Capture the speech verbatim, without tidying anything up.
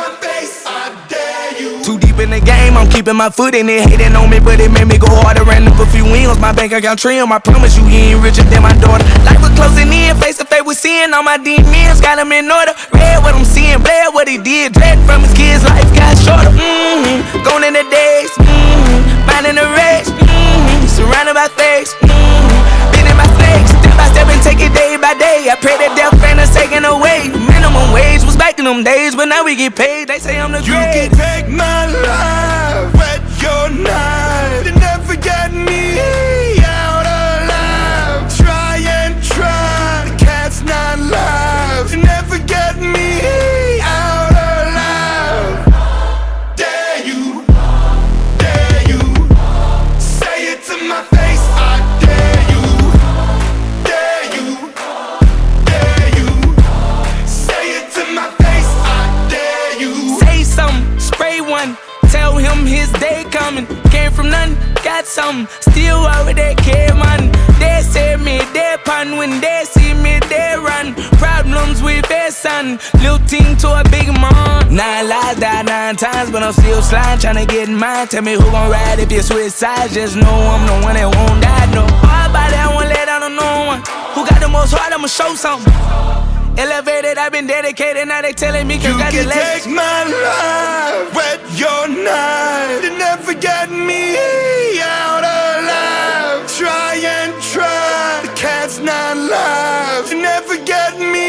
my face, I dare you. Too deep in the game, I'm keeping my foot in it. Hating on me, but it made me go harder. Ran up a few wheels, my bank account trim. I promise you, you ain't richer than my daughter. Life was closing in, face to face with seeing all my demons. Got them in order. Read what I'm seeing, bled what he did. Dread from his kids, life got shorter. Mm-hmm. Gone in the days, mm-hmm. Finding the race, mm-hmm. Surrounded by fakes, mm-hmm. Been in my snakes, step by step and take it day by day. I pray that death ain't us taken away. Minimum wage was back in them days, but now we get paid. They say I'm the You great. can take my life, wet your knife. You never get me out alive. Try and try, the cat's not live. You never get me out alive. Dare you, dare you. Say it to my face, I dare you. Dare you, dare you. Say it to my face, I dare you. Say something, spray one. Tell him his day coming. Came from nothing, got something. Still out with that care, man. They say me, they pun. When they see me, they run. Problems with their son. Little team to a big man. Nine lives, died nine times, but I'm still sliding, trying to get in mine. Tell me who gon' ride if you switch sides. Just know I'm the one that won't die. No hard body, I won't let down on no one. Who got the most heart, I'ma show something. Elevated, I've been dedicated, now they telling me You can congratulations. take my life, wet your knife. You never get me out alive. Try and try, the cat's not live. You never get me